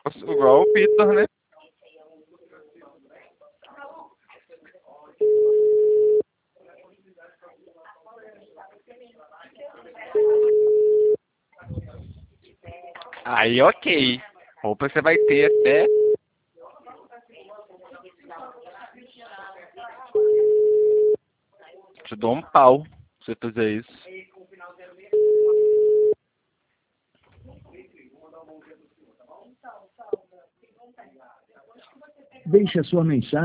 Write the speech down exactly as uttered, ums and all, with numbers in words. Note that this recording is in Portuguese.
Igual o Vitor, né? Aí, ok. Roupa você vai ter até... Te dou um pau se você fizer isso. Deixe a sua mensagem.